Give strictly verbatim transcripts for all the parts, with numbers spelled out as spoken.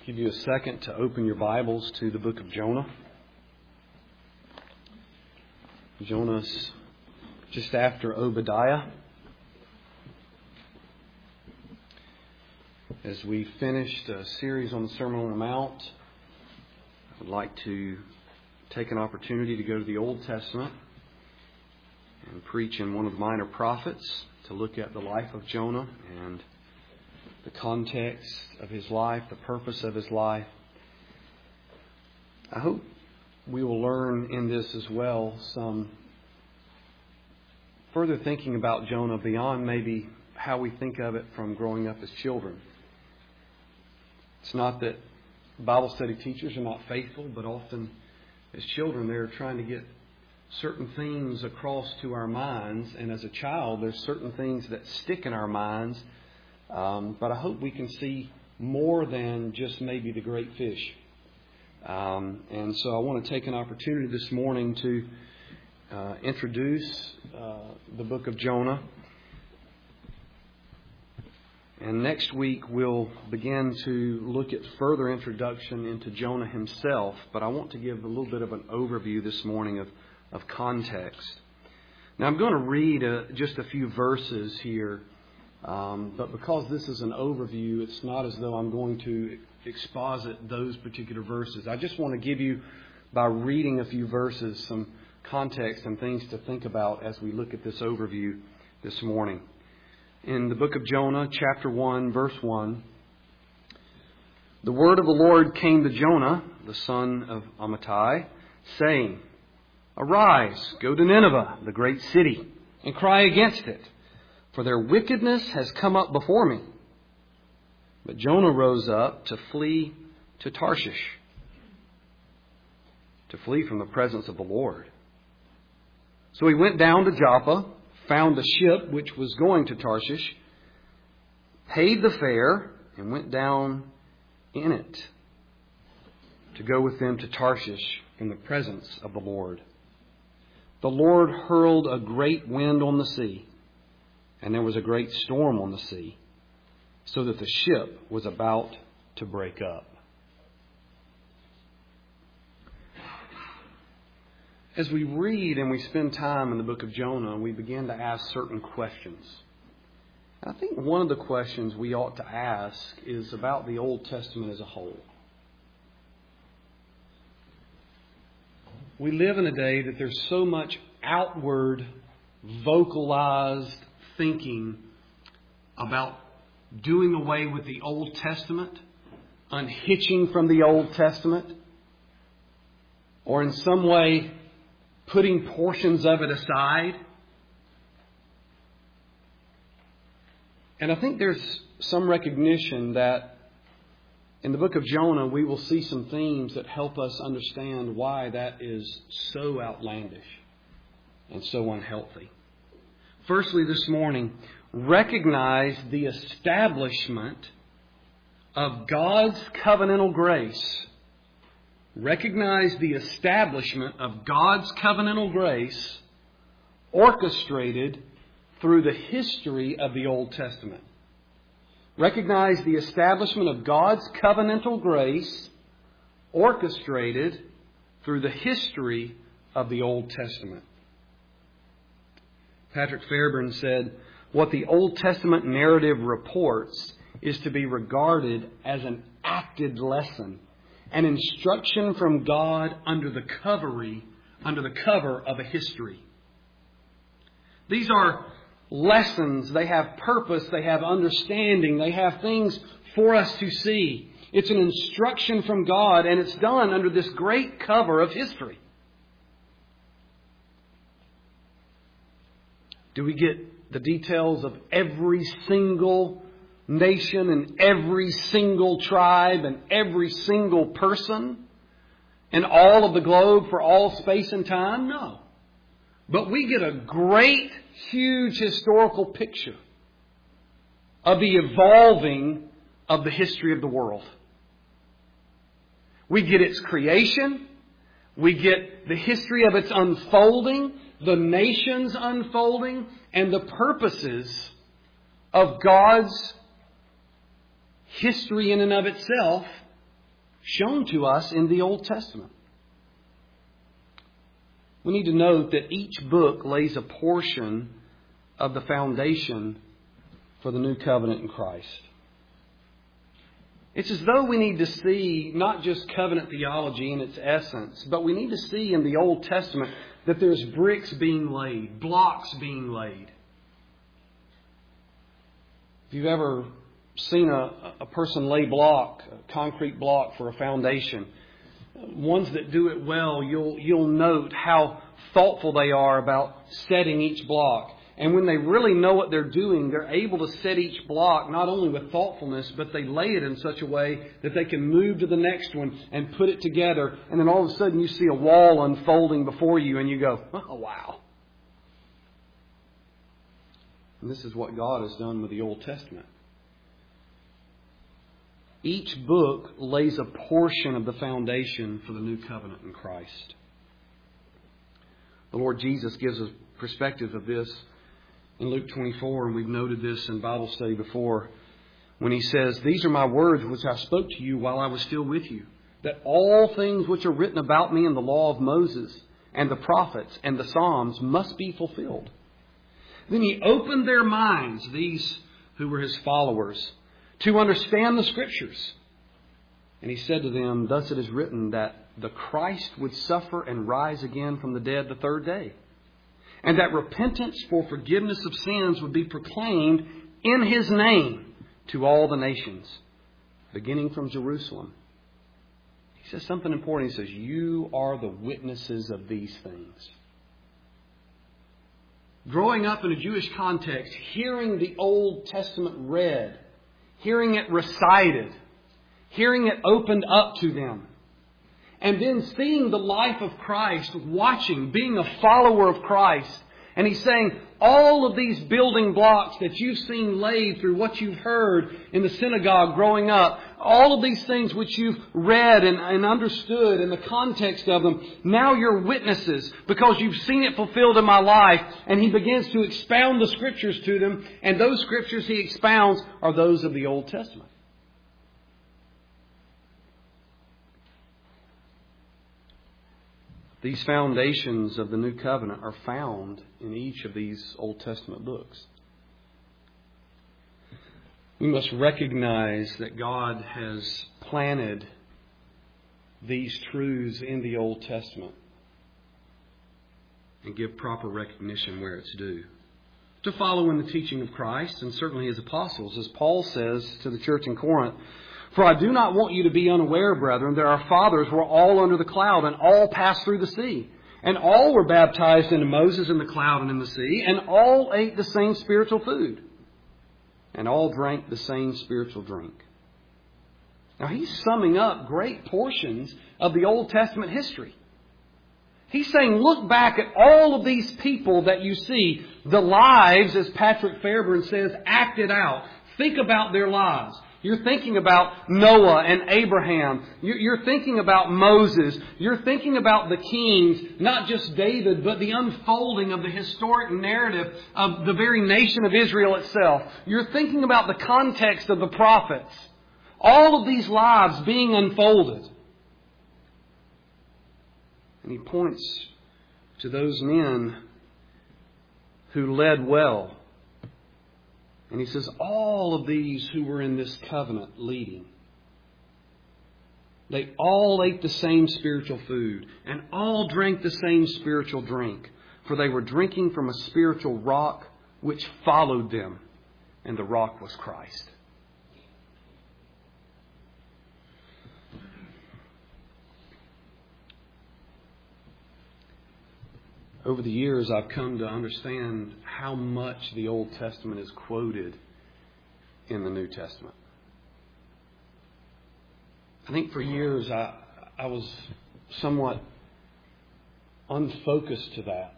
give you a second to open your Bibles to the book of Jonah. Jonah's just after Obadiah. As we finished a series on the Sermon on the Mount, I would like to take an opportunity to go to the Old Testament and preach in one of the minor prophets, to look at the life of Jonah and the context of his life, the purpose of his life. I hope we will learn in this as well some further thinking about Jonah beyond maybe how we think of it from growing up as children. It's not that Bible study teachers are not faithful, but often as children they're trying to get certain things across to our minds. And as a child, there's certain things that stick in our minds. Um, but I hope we can see more than just maybe the great fish. Um, and so I want to take an opportunity this morning to uh, introduce uh, the book of Jonah. And next week we'll begin to look at further introduction into Jonah himself. But I want to give a little bit of an overview this morning of, of context. Now I'm going to read uh, just a few verses here. Um, but because this is an overview, it's not as though I'm going to exposit those particular verses. I just want to give you, by reading a few verses, some context and things to think about as we look at this overview this morning. In the book of Jonah, chapter one, verse one, the word of the Lord came to Jonah, the son of Amittai, saying, "Arise, go to Nineveh, the great city, and cry against it. For their wickedness has come up before me." But Jonah rose up to flee to Tarshish, to flee from the presence of the Lord. So he went down to Joppa, found a ship which was going to Tarshish, paid the fare, and went down in it to go with them to Tarshish in the presence of the Lord. The Lord hurled a great wind on the sea, and there was a great storm on the sea, so that the ship was about to break up. As we read and we spend time in the book of Jonah, we begin to ask certain questions. And I think one of the questions we ought to ask is about the Old Testament as a whole. We live in a day that there's so much outward, vocalized thinking about doing away with the Old Testament, unhitching from the Old Testament, or in some way putting portions of it aside. And I think there's some recognition that in the book of Jonah we will see some themes that help us understand why that is so outlandish and so unhealthy. Firstly, this morning, recognize the establishment of God's covenantal grace. Recognize the establishment of God's covenantal grace orchestrated through the history of the Old Testament. Recognize the establishment of God's covenantal grace orchestrated through the history of the Old Testament. Patrick Fairbairn said, "What the Old Testament narrative reports is to be regarded as an acted lesson, an instruction from God under the covery, under the cover of a history." These are lessons. They have purpose. They have understanding. They have things for us to see. It's an instruction from God, and it's done under this great cover of history. Do we get the details of every single nation and every single tribe and every single person in all of the globe for all space and time? No. But we get a great, huge historical picture of the evolving of the history of the world. We get its creation. We get the history of its unfolding, the nations unfolding, and the purposes of God's history in and of itself shown to us in the Old Testament. We need to note that each book lays a portion of the foundation for the new covenant in Christ. It's as though we need to see not just covenant theology in its essence, but we need to see in the Old Testament that there's bricks being laid, blocks being laid. If you've ever seen a, a person lay block, a concrete block for a foundation, ones that do it well, you'll you'll note how thoughtful they are about setting each block. And when they really know what they're doing, they're able to set each block not only with thoughtfulness, but they lay it in such a way that they can move to the next one and put it together. And then all of a sudden you see a wall unfolding before you and you go, oh, wow. And this is what God has done with the Old Testament. Each book lays a portion of the foundation for the new covenant in Christ. The Lord Jesus gives us perspective of this in Luke twenty-four, and we've noted this in Bible study before, when He says, "These are my words which I spoke to you while I was still with you, that all things which are written about me in the law of Moses and the prophets and the Psalms must be fulfilled." Then He opened their minds, these who were His followers, to understand the Scriptures. And He said to them, "Thus it is written that the Christ would suffer and rise again from the dead the third day, and that repentance for forgiveness of sins would be proclaimed in His name to all the nations, beginning from Jerusalem." He says something important. He says, "You are the witnesses of these things." Growing up in a Jewish context, hearing the Old Testament read, hearing it recited, hearing it opened up to them, and then seeing the life of Christ, watching, being a follower of Christ. And He's saying, all of these building blocks that you've seen laid through what you've heard in the synagogue growing up, all of these things which you've read and, and understood in the context of them, now you're witnesses because you've seen it fulfilled in my life. And He begins to expound the Scriptures to them. And those Scriptures He expounds are those of the Old Testament. These foundations of the New Covenant are found in each of these Old Testament books. We must recognize that God has planted these truths in the Old Testament and give proper recognition where it's due. To follow in the teaching of Christ and certainly His apostles, as Paul says to the church in Corinth, "For I do not want you to be unaware, brethren, that our fathers were all under the cloud and all passed through the sea. And all were baptized into Moses in the cloud and in the sea. And all ate the same spiritual food. And all drank the same spiritual drink." Now He's summing up great portions of the Old Testament history. He's saying, look back at all of these people that you see, the lives, as Patrick Fairburn says, acted out. Think about their lives. You're thinking about Noah and Abraham. You're thinking about Moses. You're thinking about the kings, not just David, but the unfolding of the historic narrative of the very nation of Israel itself. You're thinking about the context of the prophets. All of these lives being unfolded. And He points to those men who led well. And He says, all of these who were in this covenant leading, they all ate the same spiritual food and all drank the same spiritual drink. For they were drinking from a spiritual rock which followed them, and the rock was Christ. Over the years, I've come to understand how much the Old Testament is quoted in the New Testament. I think for years I, I was somewhat unfocused to that.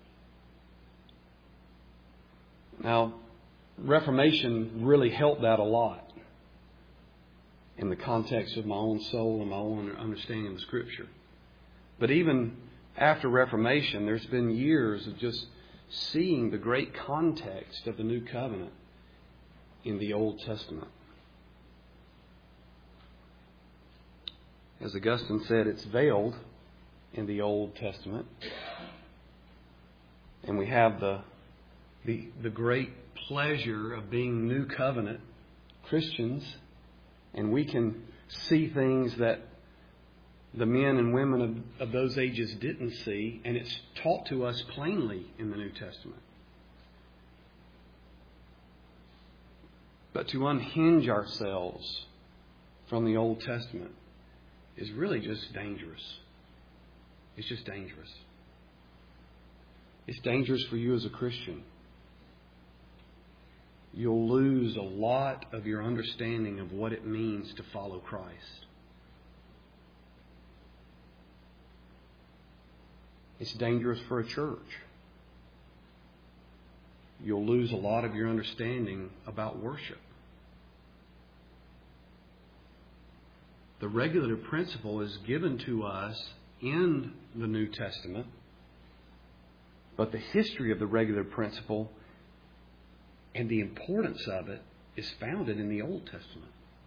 Now, Reformation really helped that a lot in the context of my own soul and my own understanding of the Scripture. But even after Reformation, there's been years of just seeing the great context of the New Covenant in the Old Testament. As Augustine said, it's veiled in the Old Testament. And we have the, the, the great pleasure of being New Covenant Christians. And we can see things that the men and women of, of those ages didn't see. And it's taught to us plainly in the New Testament. But to unhinge ourselves from the Old Testament is really just dangerous. It's just dangerous. It's dangerous for you as a Christian. You'll lose a lot of your understanding of what it means to follow Christ. It's dangerous for a church. You'll lose a lot of your understanding about worship. The regulative principle is given to us in the New Testament, but the history of the regulative principle and the importance of it is founded in the Old Testament.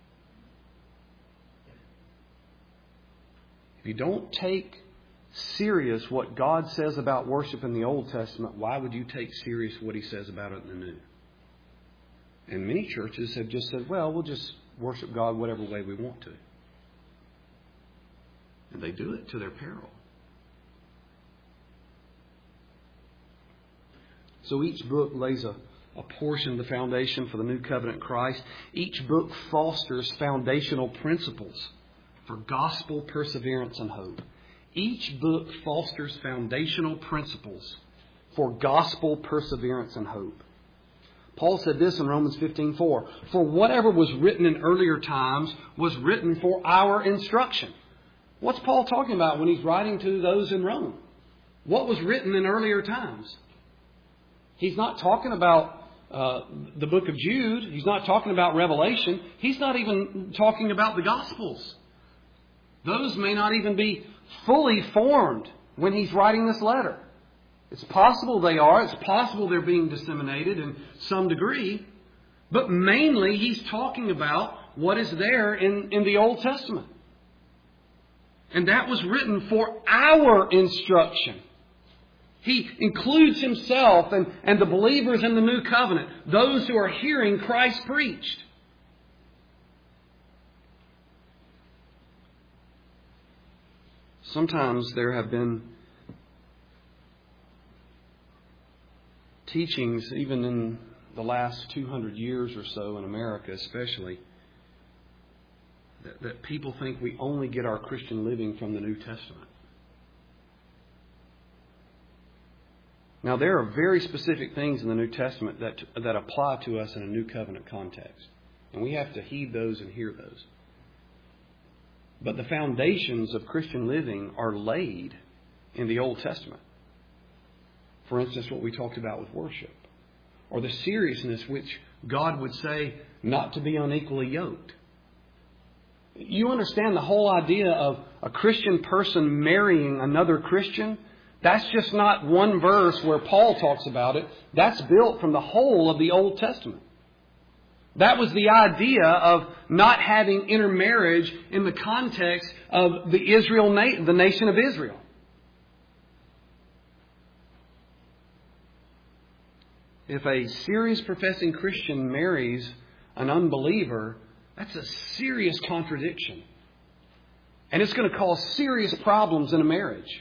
If you don't take serious what God says about worship in the Old Testament, why would you take serious what He says about it in the New? And many churches have just said, well, we'll just worship God whatever way we want to. And they do it to their peril. So each book lays a, a portion of the foundation for the New Covenant Christ. Each book fosters foundational principles for gospel perseverance and hope. Each book fosters foundational principles for gospel perseverance and hope. Paul said this in Romans fifteen four. For whatever was written in earlier times was written for our instruction. What's Paul talking about when he's writing to those in Rome? What was written in earlier times? He's not talking about uh, the book of Jude. He's not talking about Revelation. He's not even talking about the Gospels. Those may not even be fully formed when he's writing this letter. It's possible they are. It's possible they're being disseminated in some degree. But mainly he's talking about what is there in, in the Old Testament. And that was written for our instruction. He includes himself and, and the believers in the New Covenant, those who are hearing Christ preached. Sometimes there have been teachings, even in the last two hundred years or so in America especially, that, that people think we only get our Christian living from the New Testament. Now, there are very specific things in the New Testament that that apply to us in a New Covenant context. And we have to heed those and hear those. But the foundations of Christian living are laid in the Old Testament. For instance, what we talked about with worship. Or the seriousness which God would say not to be unequally yoked. You understand the whole idea of a Christian person marrying another Christian? That's just not one verse where Paul talks about it. That's built from the whole of the Old Testament. That was the idea of not having intermarriage in the context of the Israel, the nation of Israel. If a serious professing Christian marries an unbeliever, that's a serious contradiction. And it's going to cause serious problems in a marriage.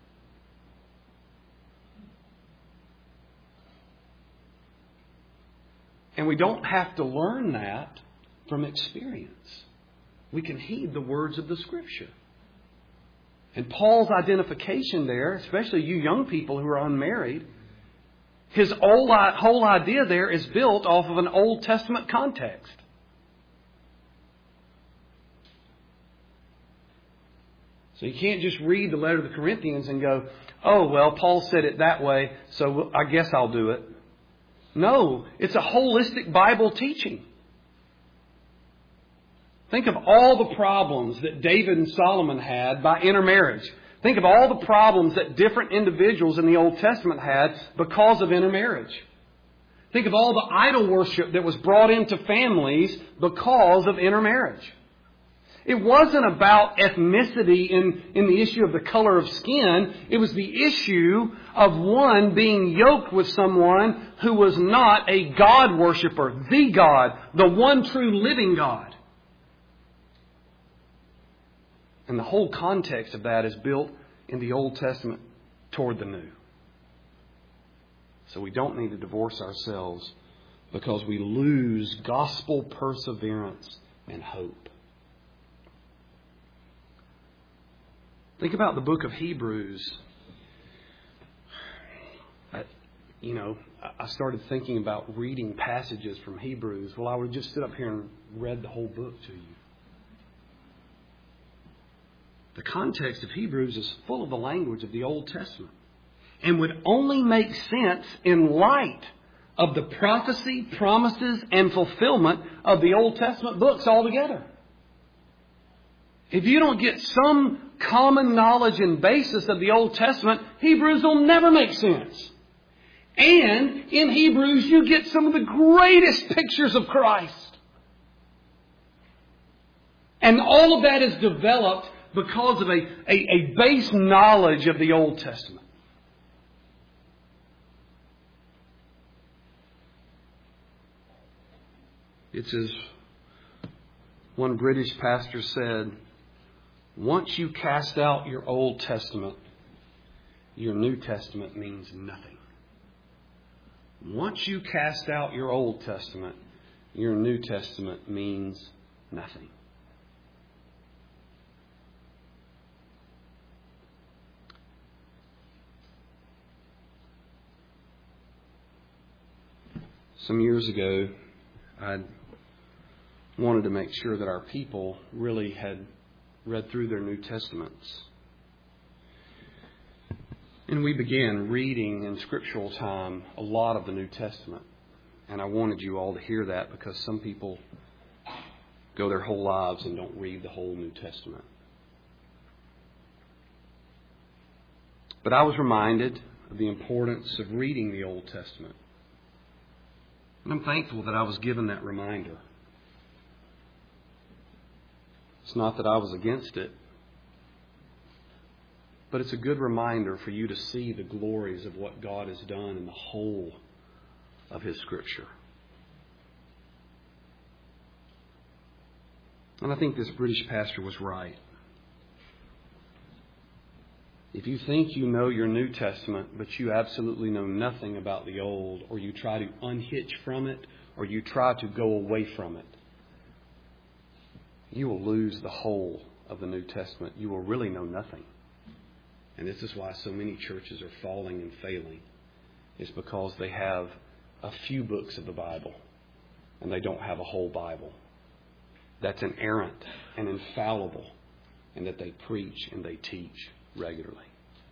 And we don't have to learn that from experience. We can heed the words of the Scripture. And Paul's identification there, especially you young people who are unmarried, his whole idea there is built off of an Old Testament context. So you can't just read the letter to the Corinthians and go, oh, well, Paul said it that way, so I guess I'll do it. No, it's a holistic Bible teaching. Think of all the problems that David and Solomon had by intermarriage. Think of all the problems that different individuals in the Old Testament had because of intermarriage. Think of all the idol worship that was brought into families because of intermarriage. It wasn't about ethnicity in, in the issue of the color of skin. It was the issue of one being yoked with someone who was not a God worshiper, the God, the one true living God. And the whole context of that is built in the Old Testament toward the New. So we don't need to divorce ourselves because we lose gospel perseverance and hope. Think about the book of Hebrews. I, you know, I started thinking about reading passages from Hebrews. Well, I would just sit up here and read the whole book to you. The context of Hebrews is full of the language of the Old Testament and would only make sense in light of the prophecy, promises, and fulfillment of the Old Testament books altogether. If you don't get some common knowledge and basis of the Old Testament, Hebrews will never make sense. And in Hebrews, you get some of the greatest pictures of Christ. And all of that is developed because of a, a, a base knowledge of the Old Testament. It's as one British pastor said, once you cast out your Old Testament, your New Testament means nothing. Once you cast out your Old Testament, your New Testament means nothing. Some years ago, I wanted to make sure that our people really had read through their New Testaments. And we began reading in scriptural time a lot of the New Testament. And I wanted you all to hear that because some people go their whole lives and don't read the whole New Testament. But I was reminded of the importance of reading the Old Testament. And I'm thankful that I was given that reminder. It's not that I was against it, but it's a good reminder for you to see the glories of what God has done in the whole of His Scripture. And I think this British pastor was right. If you think you know your New Testament, but you absolutely know nothing about the Old, or you try to unhitch from it, or you try to go away from it, you will lose the whole of the New Testament. You will really know nothing. And this is why so many churches are falling and failing. It's because they have a few books of the Bible, and they don't have a whole Bible that's inerrant and infallible, and that they preach and they teach regularly.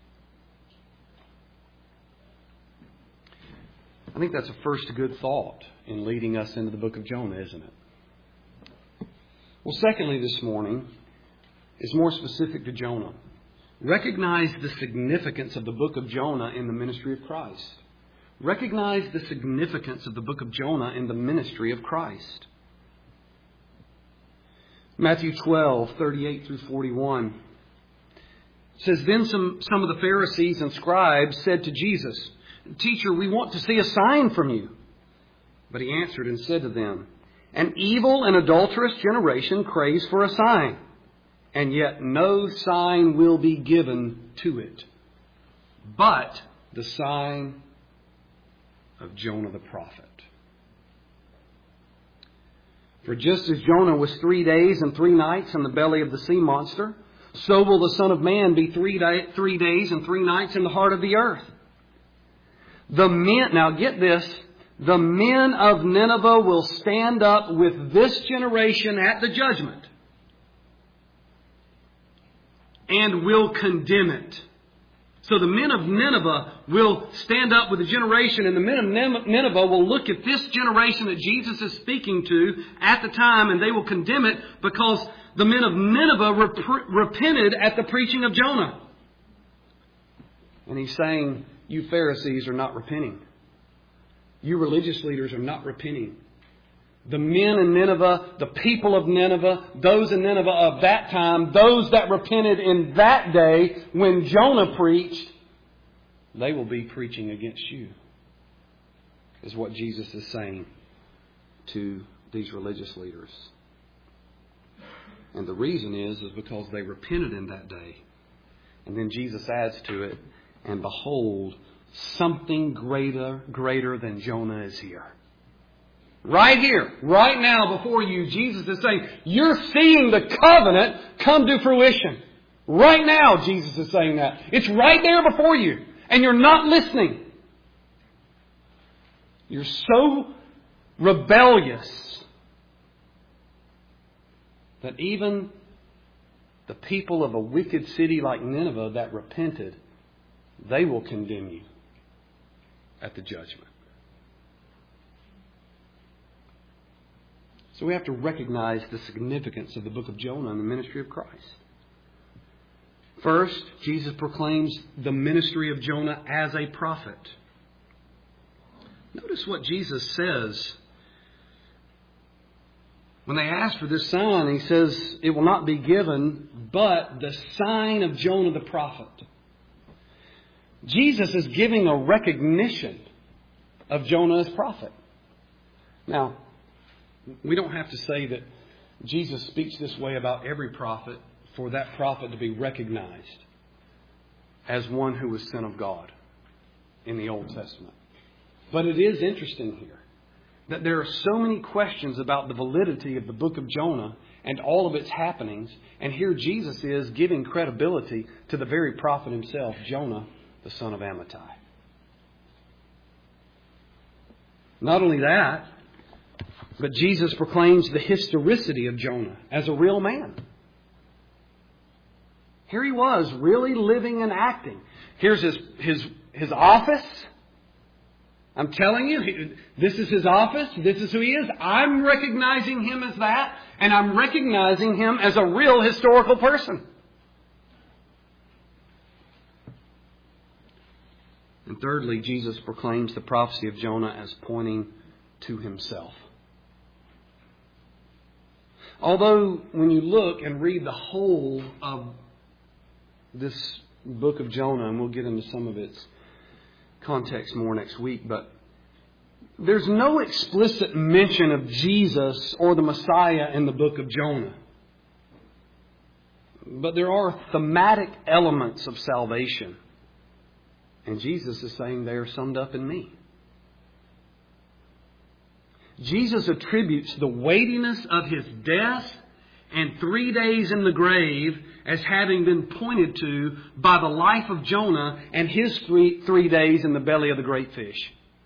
I think that's a first good thought in leading us into the book of Jonah, isn't it? Well, secondly, this morning is more specific to Jonah. Recognize the significance of the book of Jonah in the ministry of Christ. Recognize the significance of the book of Jonah in the ministry of Christ. Matthew twelve, thirty-eight through forty-one says, Then some, some of the Pharisees and scribes said to Jesus, Teacher, we want to see a sign from you. But he answered and said to them, An evil and adulterous generation craves for a sign, and yet no sign will be given to it, but the sign of Jonah the prophet. For just as Jonah was three days and three nights in the belly of the sea monster, so will the Son of Man be three, day, three days and three nights in the heart of the earth. The men, now get this, the men of Nineveh will stand up with this generation at the judgment and will condemn it. So the men of Nineveh will stand up with the generation, and the men of Nineveh will look at this generation that Jesus is speaking to at the time, and they will condemn it because the men of Nineveh rep- repented at the preaching of Jonah. And he's saying, you Pharisees are not repenting. You religious leaders are not repenting. The men in Nineveh, the people of Nineveh, those in Nineveh of that time, those that repented in that day when Jonah preached, they will be preaching against you, is what Jesus is saying to these religious leaders. And the reason is, is because they repented in that day. And then Jesus adds to it, and behold, something greater, greater than Jonah is here. Right here, right now before you, Jesus is saying, you're seeing the covenant come to fruition. Right now, Jesus is saying that. It's right there before you, and you're not listening. You're so rebellious that even the people of a wicked city like Nineveh that repented, they will condemn you at the judgment. So we have to recognize the significance of the book of Jonah and the ministry of Christ. First, Jesus proclaims the ministry of Jonah as a prophet. Notice what Jesus says. When they ask for this sign, He says, it will not be given, but the sign of Jonah the prophet. Jesus is giving a recognition of Jonah as prophet. Now, we don't have to say that Jesus speaks this way about every prophet for that prophet to be recognized as one who was sent of God in the Old Testament. But it is interesting here that there are so many questions about the validity of the book of Jonah and all of its happenings. And here Jesus is giving credibility to the very prophet himself, Jonah, the son of Amittai. Not only that, but Jesus proclaims the historicity of Jonah as a real man. Here he was, really living and acting. Here's his, his, his office. I'm telling you, this is his office. This is who he is. I'm recognizing him as that. And I'm recognizing him as a real historical person. And thirdly, Jesus proclaims the prophecy of Jonah as pointing to himself. Although when you look and read the whole of this book of Jonah, and we'll get into some of its context more next week, but there's no explicit mention of Jesus or the Messiah in the book of Jonah. But there are thematic elements of salvation. And Jesus is saying they are summed up in me. Jesus attributes the weightiness of His death and three days in the grave as having been pointed to by the life of Jonah and his three, three days in the belly of the great fish.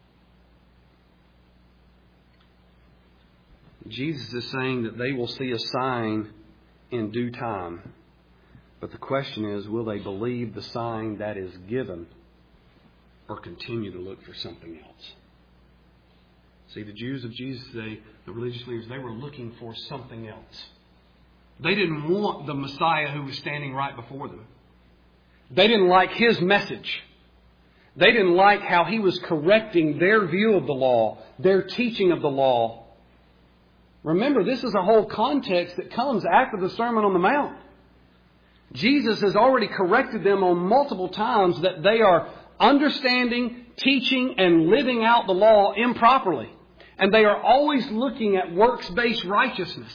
Jesus is saying that they will see a sign in due time. But the question is, will they believe the sign that is given or continue to look for something else? See, the Jews of Jesus' day, the religious leaders, they were looking for something else. They didn't want the Messiah who was standing right before them. They didn't like His message. They didn't like how He was correcting their view of the law, their teaching of the law. Remember, this is a whole context that comes after the Sermon on the Mount. Jesus has already corrected them on multiple times that they are understanding, teaching, and living out the law improperly. And they are always looking at works-based righteousness.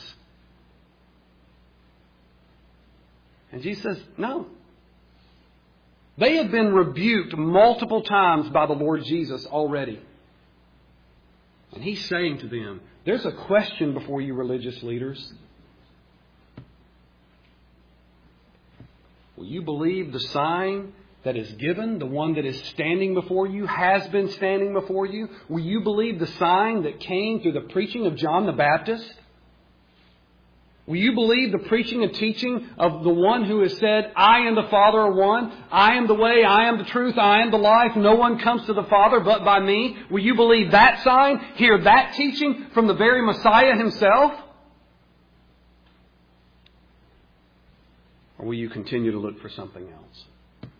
And Jesus says, no. They have been rebuked multiple times by the Lord Jesus already. And He's saying to them, there's a question before you religious leaders. Will you believe the sign that is given, the one that is standing before you, has been standing before you? Will you believe the sign that came through the preaching of John the Baptist? Will you believe the preaching and teaching of the one who has said, I and the Father are one. I am the way, I am the truth, I am the life. No one comes to the Father but by me. Will you believe that sign? Hear that teaching from the very Messiah Himself? Or will you continue to look for something else?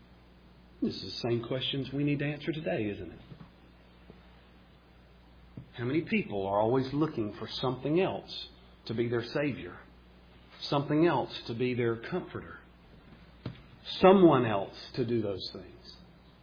This is the same questions we need to answer today, isn't it? How many people are always looking for something else to be their Savior? Something else to be their comforter? Someone else to do those things?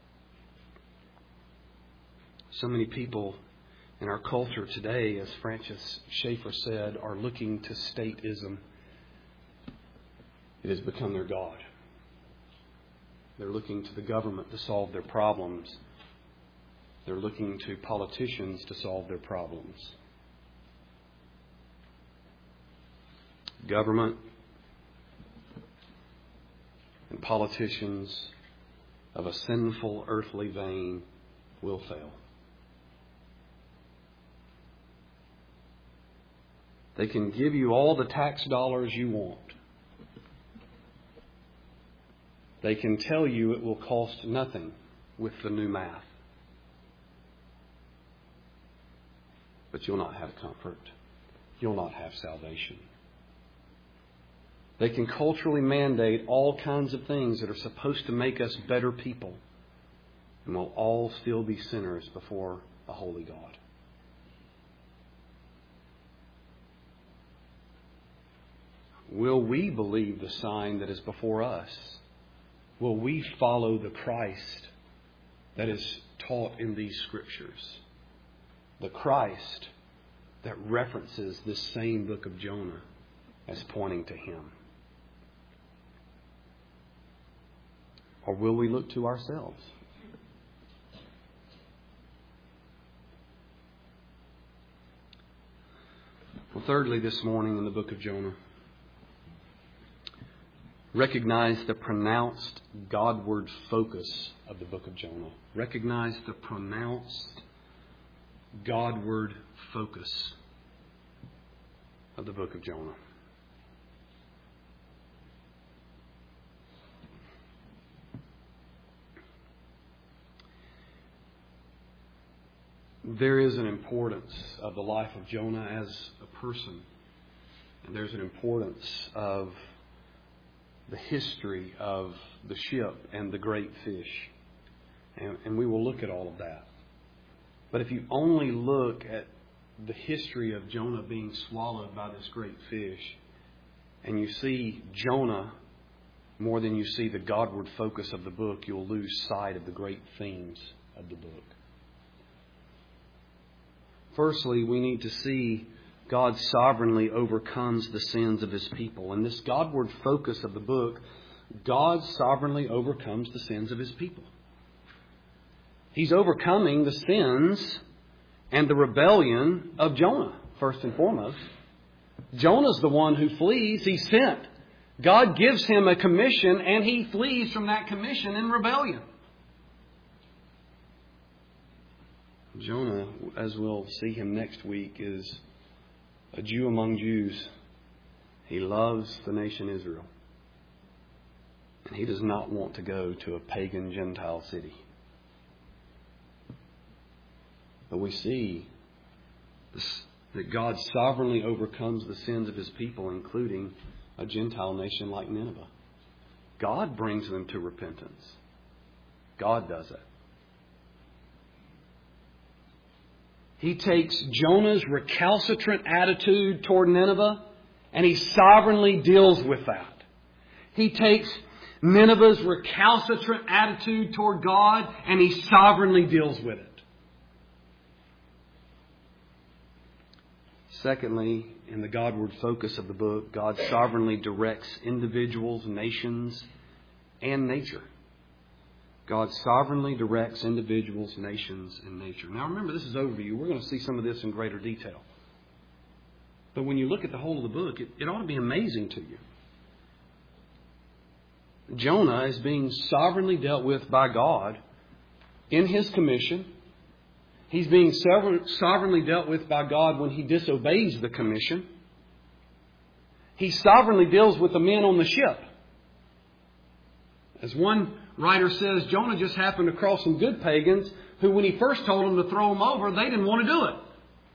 So many people in our culture today, as Francis Schaeffer said, are looking to statism. It has become their God. They're looking to the government to solve their problems. They're looking to politicians to solve their problems. Government and politicians of a sinful earthly vein will fail. They can give you all the tax dollars you want. They can tell you it will cost nothing with the new math. But you'll not have comfort. You'll not have salvation. They can culturally mandate all kinds of things that are supposed to make us better people. And we'll all still be sinners before a holy God. Will we believe the sign that is before us? Will we follow the Christ that is taught in these Scriptures? The Christ that references this same book of Jonah as pointing to Him. Or will we look to ourselves? Well, thirdly, this morning in the book of Jonah, recognize the pronounced Godward focus of the book of Jonah. Recognize the pronounced Godward focus of the book of Jonah. There is an importance of the life of Jonah as a person. And there's an importance of the history of the ship and the great fish. And, and we will look at all of that. But if you only look at the history of Jonah being swallowed by this great fish, and you see Jonah more than you see the Godward focus of the book, you'll lose sight of the great themes of the book. Firstly, we need to see God sovereignly overcomes the sins of His people. In this Godward focus of the book, God sovereignly overcomes the sins of His people. He's overcoming the sins and the rebellion of Jonah, first and foremost. Jonah's the one who flees. He's sent. God gives him a commission, and he flees from that commission in rebellion. Jonah, as we'll see him next week, is a Jew among Jews. He loves the nation Israel. And he does not want to go to a pagan Gentile city. But we see this, that God sovereignly overcomes the sins of His people, including a Gentile nation like Nineveh. God brings them to repentance. God does it. He takes Jonah's recalcitrant attitude toward Nineveh, and He sovereignly deals with that. He takes Nineveh's recalcitrant attitude toward God, and He sovereignly deals with it. Secondly, in the Godward focus of the book, God sovereignly directs individuals, nations, and nature. God sovereignly directs individuals, nations, and nature. Now remember, this is overview. We're going to see some of this in greater detail. But when you look at the whole of the book, it, it ought to be amazing to you. Jonah is being sovereignly dealt with by God in his commission. He's being sovereignly dealt with by God when he disobeys the commission. He sovereignly deals with the men on the ship. As one writer says, Jonah just happened across some good pagans who, when he first told them to throw them over, they didn't want to do it.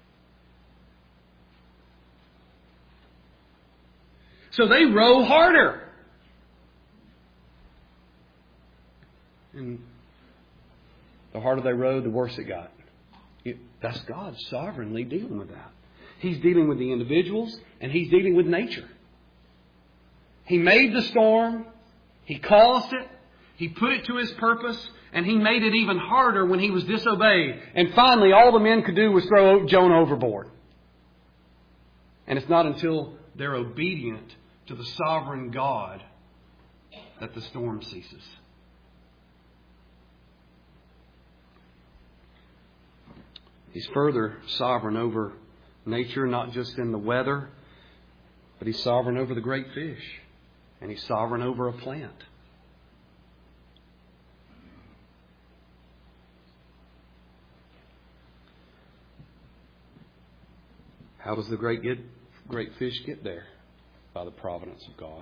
So they row harder. And the harder they rowed, the worse it got. That's God sovereignly dealing with that. He's dealing with the individuals and He's dealing with nature. He made the storm. He caused it. He put it to His purpose. And He made it even harder when he was disobeyed. And finally, all the men could do was throw Jonah overboard. And it's not until they're obedient to the sovereign God that the storm ceases. He's further sovereign over nature, not just in the weather, but He's sovereign over the great fish. And He's sovereign over a plant. How does the great get, great fish get there? By the providence of God.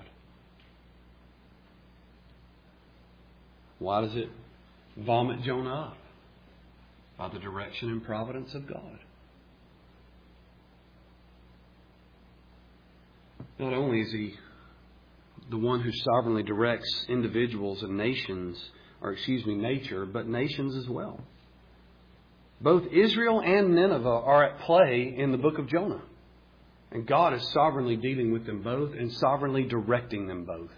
Why does it vomit Jonah up? By the direction and providence of God. Not only is He the one who sovereignly directs individuals and nations, or excuse me, nature, but nations as well. Both Israel and Nineveh are at play in the book of Jonah. And God is sovereignly dealing with them both and sovereignly directing them both.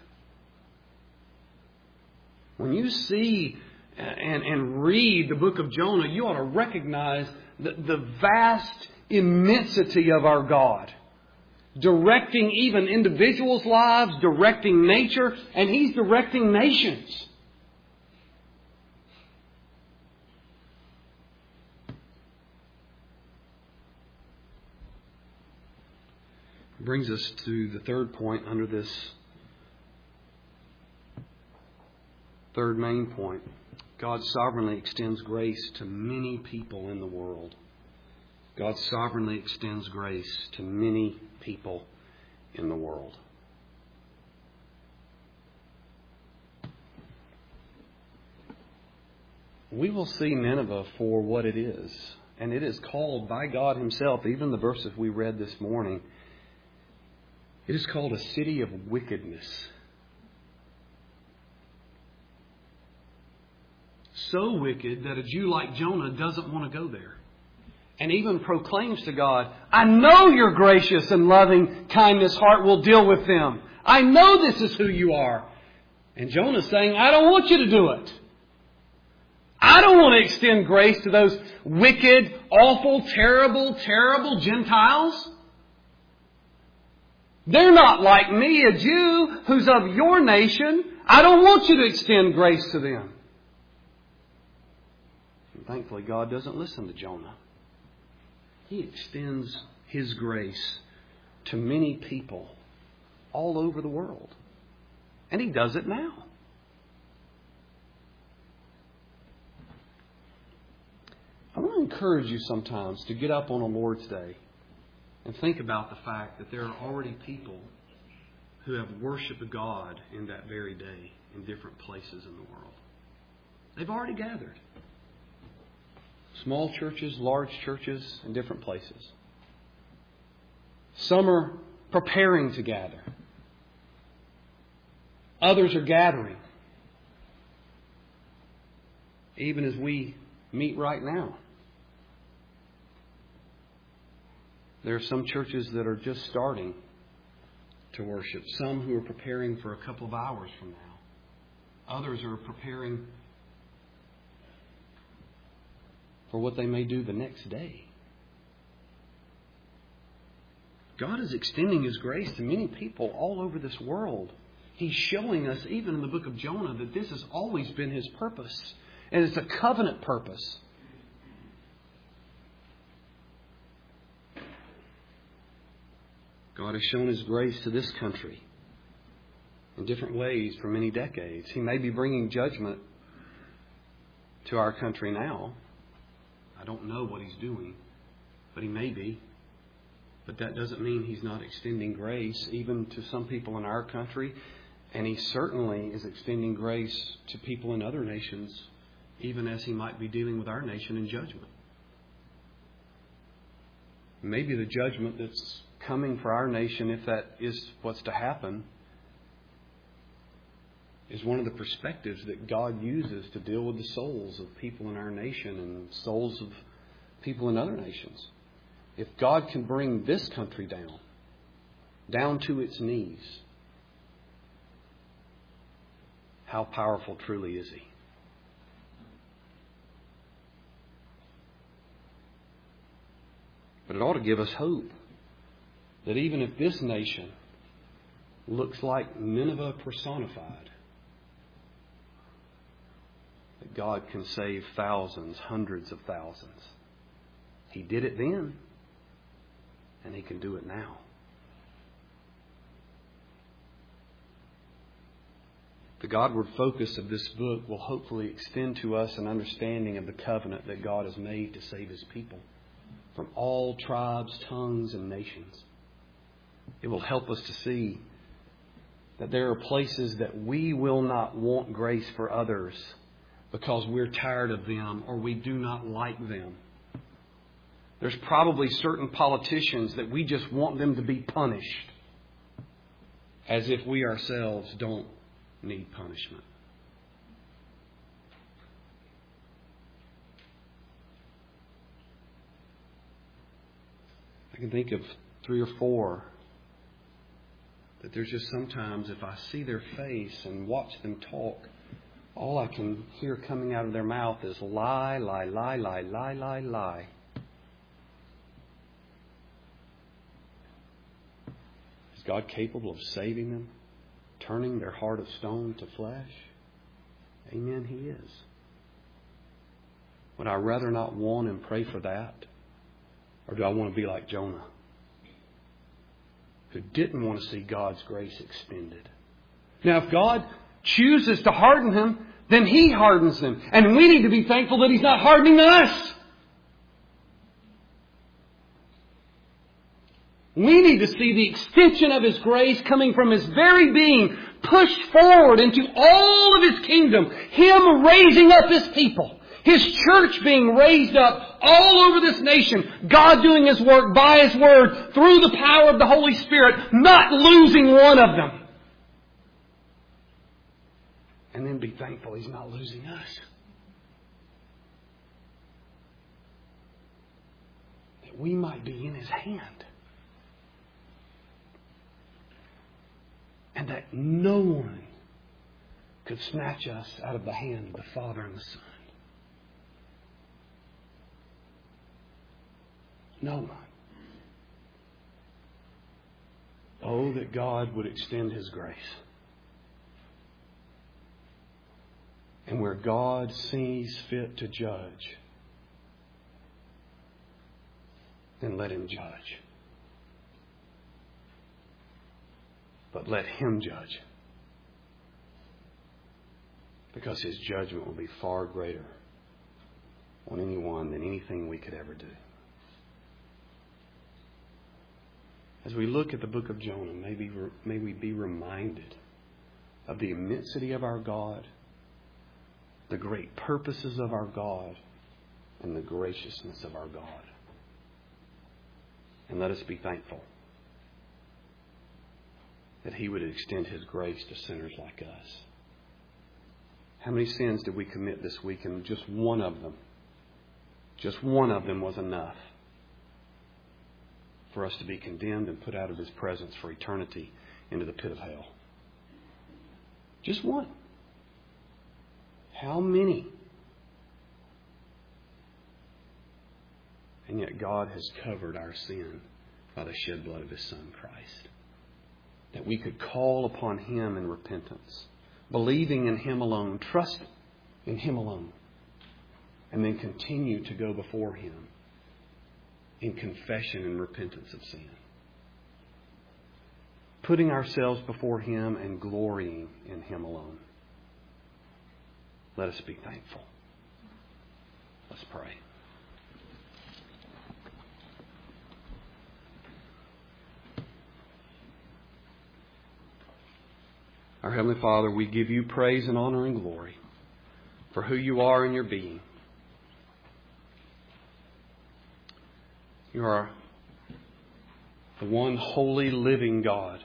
When you see and, and read the book of Jonah, you ought to recognize the, the vast immensity of our God. Directing even individuals' lives, directing nature, and He's directing nations. Brings us to the third point under this third main point. God sovereignly extends grace to many people in the world. God sovereignly extends grace to many people in the world. We will see Nineveh for what it is. And it is called by God Himself, even the verses we read this morning, it is called a city of wickedness. So wicked that a Jew like Jonah doesn't want to go there. And even proclaims to God, I know your gracious and loving kindness heart will deal with them. I know this is who you are. And Jonah's saying, I don't want you to do it. I don't want to extend grace to those wicked, awful, terrible, terrible Gentiles. They're not like me, a Jew who's of your nation. I don't want you to extend grace to them. And thankfully, God doesn't listen to Jonah. He extends His grace to many people all over the world. And He does it now. I want to encourage you sometimes to get up on a Lord's Day and think about the fact that there are already people who have worshiped God in that very day in different places in the world. They've already gathered. Small churches, large churches, in different places. Some are preparing to gather. Others are gathering. Even as we meet right now. There are some churches that are just starting to worship. Some who are preparing for a couple of hours from now. Others are preparing for what they may do the next day. God is extending His grace to many people all over this world. He's showing us, even in the book of Jonah, that this has always been His purpose. And it's a covenant purpose. God has shown His grace to this country in different ways for many decades. He may be bringing judgment to our country now. I don't know what He's doing, but He may be. But that doesn't mean He's not extending grace even to some people in our country. And He certainly is extending grace to people in other nations, even as He might be dealing with our nation in judgment. Maybe the judgment that's coming for our nation, if that is what's to happen, is one of the perspectives that God uses to deal with the souls of people in our nation and souls of people in other nations. If God can bring this country down, down to its knees, how powerful truly is He? But it ought to give us hope that even if this nation looks like Nineveh personified, that God can save thousands, hundreds of thousands. He did it then, and He can do it now. The Godward focus of this book will hopefully extend to us an understanding of the covenant that God has made to save His people from all tribes, tongues, and nations. It will help us to see that there are places that we will not want grace for others because we're tired of them or we do not like them. There's probably certain politicians that we just want them to be punished, as if we ourselves don't need punishment. I can think of three or four that there's just sometimes if I see their face and watch them talk, all I can hear coming out of their mouth is lie, lie, lie, lie, lie, lie, lie. Is God capable of saving them, turning their heart of stone to flesh? Amen, He is. Would I rather not want and pray for that? Or do I want to be like Jonah, who didn't want to see God's grace extended? Now, if God chooses to harden him, then He hardens them. And we need to be thankful that He's not hardening us. We need to see the extension of His grace coming from His very being, pushed forward into all of His kingdom. Him raising up His people. His church being raised up all over this nation. God doing His work by His Word through the power of the Holy Spirit, not losing one of them. And then be thankful He's not losing us. That we might be in His hand. And that no one could snatch us out of the hand of the Father and the Son. No one. Oh, that God would extend His grace. And where God sees fit to judge, then let Him judge. But let Him judge. Because His judgment will be far greater on anyone than anything we could ever do. As we look at the book of Jonah, may we, may we be reminded of the immensity of our God, the great purposes of our God, and the graciousness of our God. And let us be thankful that He would extend His grace to sinners like us. How many sins did we commit this week? And just one of them, just one of them was enough for us to be condemned and put out of His presence for eternity into the pit of hell. Just one. How many? And yet God has covered our sin by the shed blood of His Son, Christ. That we could call upon Him in repentance, believing in Him alone, trusting in Him alone, and then continue to go before Him in confession and repentance of sin. Putting ourselves before Him and glorying in Him alone. Let us be thankful. Let's pray. Our Heavenly Father, we give You praise and honor and glory for who You are in Your being. You are the one holy, living God.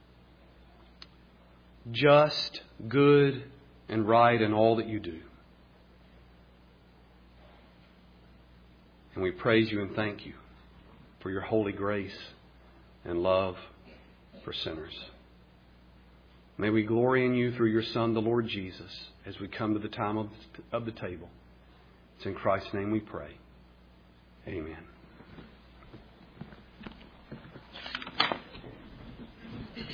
Just, good, and right in all that You do. And we praise you and thank you for your holy grace and love for sinners. May we glory in you through your Son, the Lord Jesus, as we come to the time of, of the table. It's in Christ's name we pray. Amen.